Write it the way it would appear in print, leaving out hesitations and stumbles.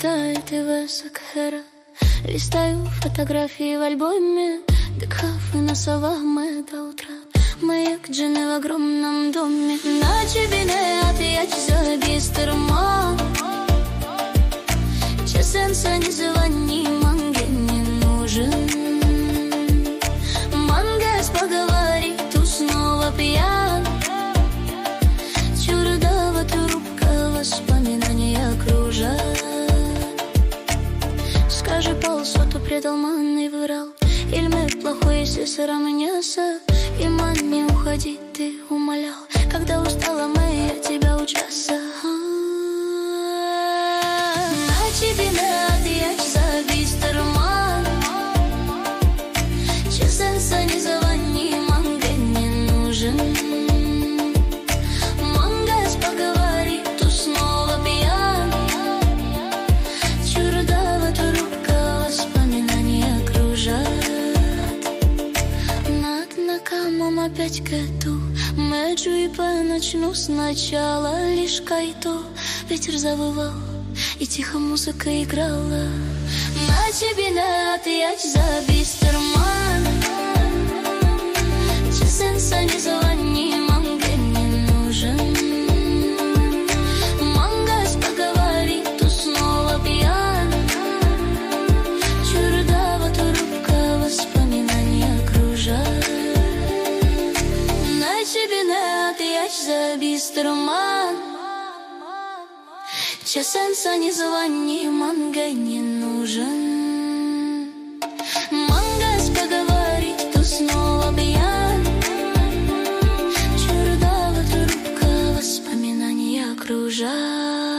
летает Ива Сакхера. Листаю фотографии в альбоме, дыхав и носова мы до утра. Маяк джини в огромном доме. Наче біне отъять за бистерма. Чесенца не звони, манге не нужен. Мангес поговорит, тут снова пьян. Чудова трубка, воспоминания кружат. Скажи, полсоту предал ман и врал. Ильме плохой, если сравнялся. И ман, не уходи, ты умолял. Когда устала мы, я тебя учаса. На тебе отъять за бистерман. Чесенца не звони, манга не нужен. Мангас поговорит, тут снова пьян. Чудова трубка, воспоминания кружат. Над накамом опять кэту. Мэджу и начну сначала. Лишь кайто, ветер завывал, и тихо музыка играла. На тебе отъять за бистерман. Чесенца не звони, манга не нужен. Мангас поговорит, тут снова пьян. Чудова трубка, воспоминания кружат. На тебе отъять за бистерман. Чесенца не звони, манга не нужен. Мангас поговорит, тут снова пьян. Чудова трубка, воспоминания кружат.